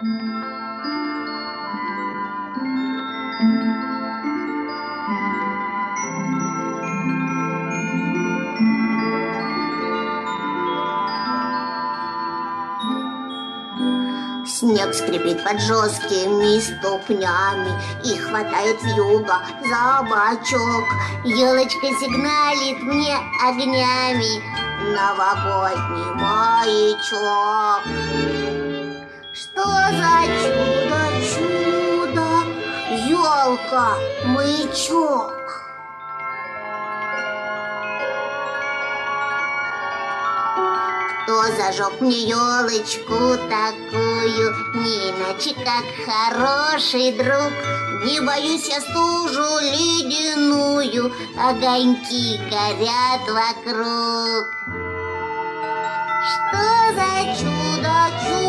Снег скрипит под жесткими ступнями и хватает вьюга за бочок. Елочка сигналит мне огнями, новогодний маячок. Что за чудо, елка, маячок? Кто зажег мне елочку такую, не иначе как хороший друг? Не боюсь я стужу ледяную, огоньки горят вокруг. Что за чудо,